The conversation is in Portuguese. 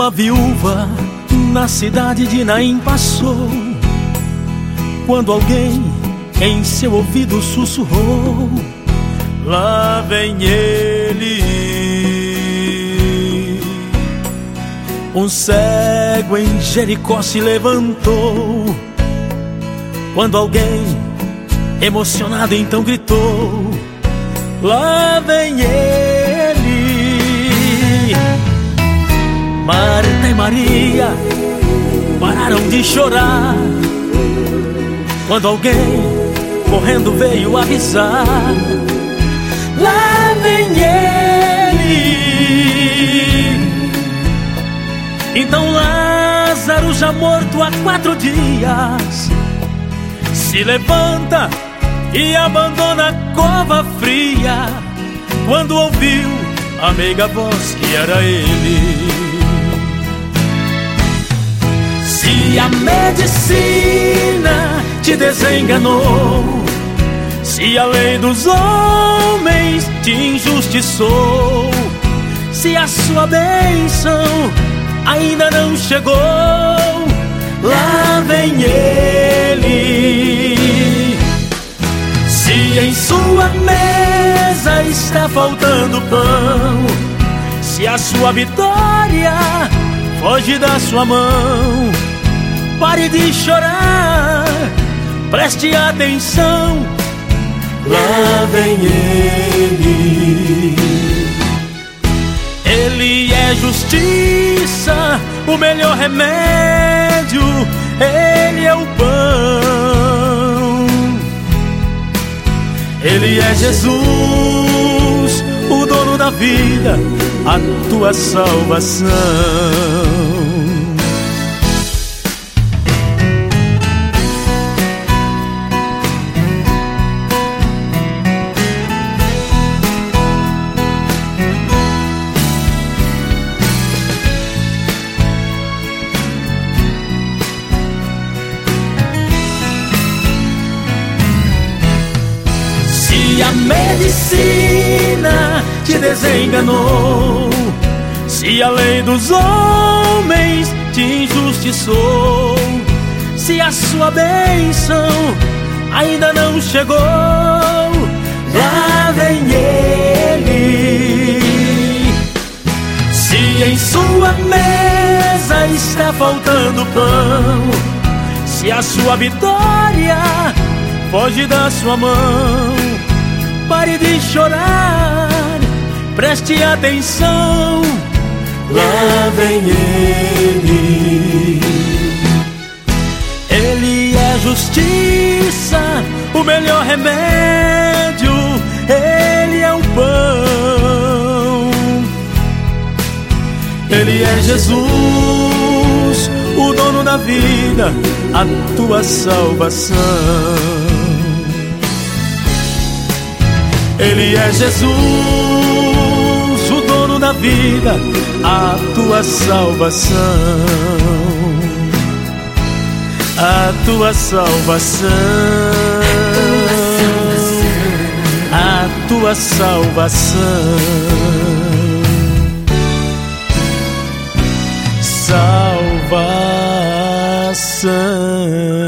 Uma viúva na cidade de Naim passou, quando alguém em seu ouvido sussurrou: lá vem ele. Um cego em Jericó se levantou, quando alguém emocionado então gritou: lá vem ele. Marta e Maria pararam de chorar, quando alguém correndo veio avisar: lá vem ele. Então Lázaro, já morto há 4 dias, se levanta e abandona a cova fria, quando ouviu a meiga voz que era ele. Se a medicina te desenganou, se a lei dos homens te injustiçou, se a sua bênção ainda não chegou, lá vem ele. Se em sua mesa está faltando pão, se a sua vitória foge da sua mão, pare de chorar, preste atenção, lá vem ele. Ele é justiça, o melhor remédio, ele é o pão. Ele é Jesus, o dono da vida, a tua salvação. Se a medicina te desenganou, se a lei dos homens te injustiçou, se a sua bênção ainda não chegou, lá vem ele. Se em sua mesa está faltando pão, se a sua vitória foge da sua mão, pare de chorar, preste atenção, lá vem ele. Ele é justiça, o melhor remédio, ele é o pão. Ele é Jesus, o dono da vida, a tua salvação. Ele é Jesus, o dono da vida, a tua salvação. A tua salvação. A tua salvação. Salvação.